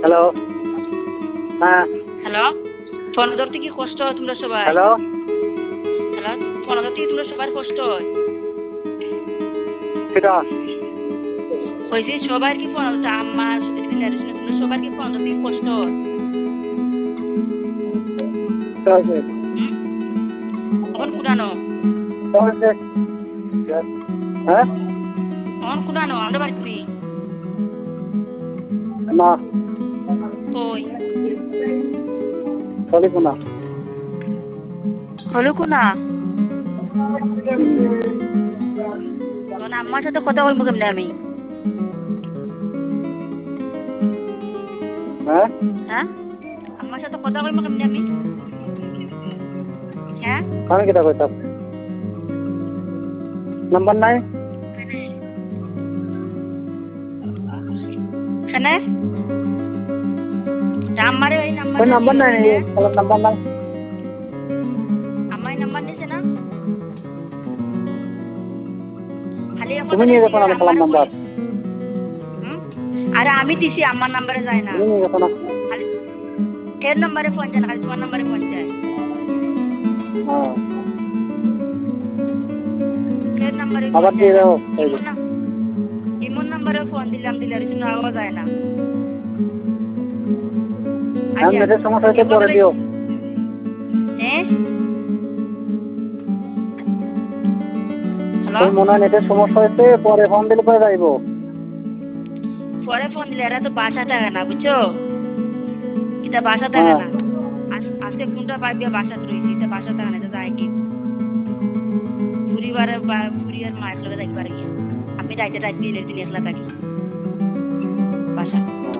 Hello, হ্যাঁ hello, phone ধরতে কি কষ্ট হয় তোমরা সবাই? হ্যালো, হ্যালো, ফোন ধরতে কি তোমরা সবার কষ্ট হয়? সেটা কইছি সবার কি ফোন ধরতে আম্মা তোমরা সবার কি ফোন ধরতে কি কষ্ট হয়? হয়েছে হুম? এখন কুড়ানো, হয়েছে হ্যাঁ এখন কুড়ানো আমরা বাড়ি তুমি না কই চলিব না হলো কোনা তখন আম্মার সাথে কথা বলবো কেমনে আমি? হ্যাঁ হ্যাঁ, আম্মার সাথে কথা বলবো কেমনে আমি? হ্যাঁ, আমি কিটা কইতাম নাম্বার নাই কেনে আম্মারে ওই ওই নাম্বার নাম্বার নাই নাম্বার নাই আম্মাই নাম্বার দিছে না খালি তুমি নিয়ে গেছো না সালাম নাম্বার আরে আমি দিছি আমার নাম্বারে যায় না তুমি নিয়ে গেছো না খালি এর নাম্বারে ফোন যায় না খালি তোমার নাম্বারে ফোন যায় হ্যাঁ এর নাম্বারে আবার দিয়ে দাও এই যে। ইমন নাম্বারে ফোন দিলাম দিলে আর কিছু আওয়াজ যায় না হ্যাঁ নেটের সমস্যা হয়েছে পরে দিও হ্যাঁ হ্যালো তুমি মনে হয় নেটের সমস্যা হয়েছে পরে ফোন দিলে পরে যাইব পরে ফোন দিলে এরা তো বাসা থাকে না বুঝছো এটা বাসা থাকে না আজকে কোনটা পাইবে বাসা রয়েছে এটা বাসা থাকে না এটা যায় কি পরিবারের পরিবার মায়ের লগে যাইতে পারে কি আমি রাইতে দিলে দিন একলা থাকি বাসা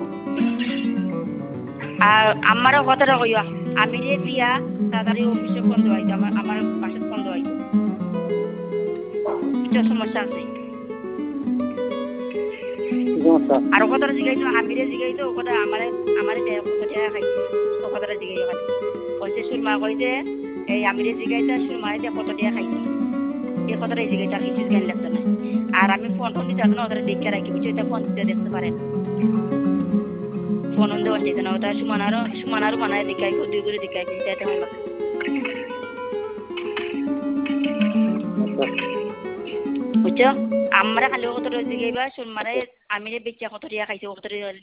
আর আমারও কথাটা কইয়া আমি রে বিয়া তাড়াতাড়ি অফিসে ফোন দেওয়াই আমার বাসায় ফোন দেওয়াই এটা সমস্যা আছে সমস্যা আর কথাটা জিগাইতো আমি রে জিগাইতো ও কথা আমারে কথা খাইছে ও কথাটা জিগাই খালি কইছে সুরমা কইছে এই আমি রে জিগাইতা সুরমারে দিয়ে কত দিয়া খাইছি এই কথাটাই জিগাইতা আর কিছু জ্ঞান লাগতো না আর আমি ফোন দিতে আসলে ওদের দেখে রাখি বুঝছো এটা ফোন দিতে দেখতে পারেন ফোন দেওয়া যেত না ওটা সুমানারও মানায় দেখাই দুই করে দেখাই যাইতে হয় না বুঝছো আমরা খালি কত জিগাইবা সুরমারে আমি রে বেচা কত দিয়া খাইছে কত